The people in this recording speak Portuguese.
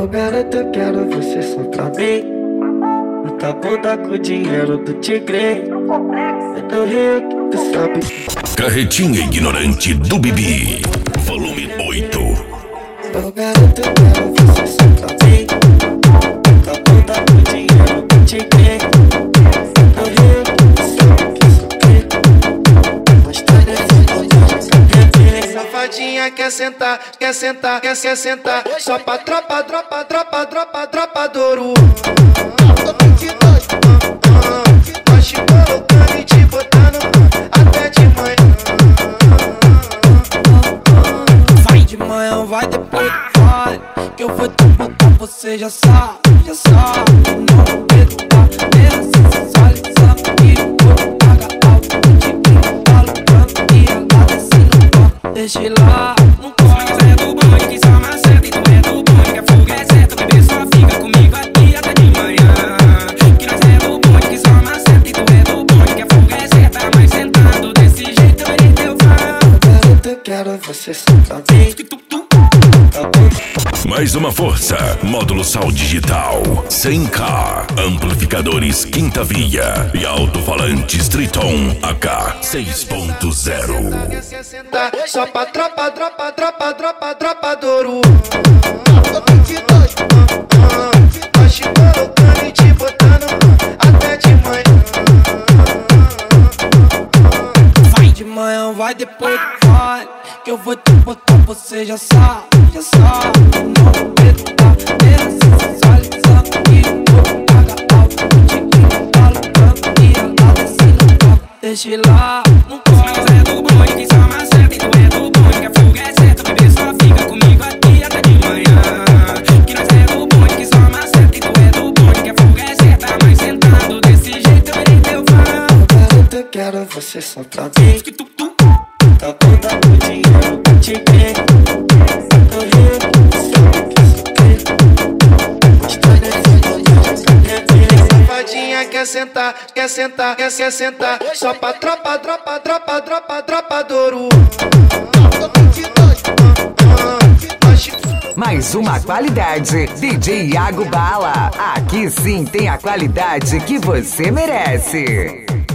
Ô garota, eu quero você só pra mim. Muita bunda com o dinheiro do tigre. Eu tô rico, tu sabe. Carretinha ignorante do Bibi, volume 8. Ô garota, eu quero você só pra mim. Muita bunda com o dinheiro do tigre. Eu tô rico, tu sabe que sou rico. Mas tá devendo, safadinha quer sentar, quer sentar, quer sentar. Só pra tropa do ouro. Nós te colocando e te botando até de manhã. Vai de manhã, vai depois vai. Que eu vou te botar, você já sabe, já sabe. Não medo da mesa, sensualizando. E o corpo paga alto, te brinco, falando. E ela descendo, deixa ele lá. Não corre, é do bonde que só maceta. E tu é do bonde que a fuga é certa. O bebê só fica comigo aqui até de manhã. Que nós é do bonde que só maceta. E tu é do bonde que a fuga é certa. Mas sentado desse jeito eu irei teu fã. Garota, eu quero você só pra mim. Mais uma força, módulo Sal Digital 100K, amplificadores quinta via e alto-falantes Triton AK 6.0. Só pra tropa do ouro. Nós te colocando e te botando até de manhã. Vai de manhã, vai depois vai. Que eu vou te botar, você já sabe, já sabe. Não medo da mesa, sensualizando. E o corpo paga alto, te brinco, falando. E ela descendo, deixa ele lá. Não corre, é do bonde que só maceta. E tu é do bonde que a fuga é certa. O bebê só fica comigo aqui até de manhã. Que nós é do bonde que só maceta. E tu é do bonde que a fuga é certa. Mas sentado desse jeito eu irei teu fã. Garota, eu quero você só pra mim. Tá bunda com dinheiro do tigre. Tô rico, sabe que sou rico. Mas tá devendo, safadinha quer sentar, quer sentar, quer sentar. Só pra tropa do ouro. Mais uma qualidade, DJ Iago Bala. Aqui sim tem a qualidade que você merece.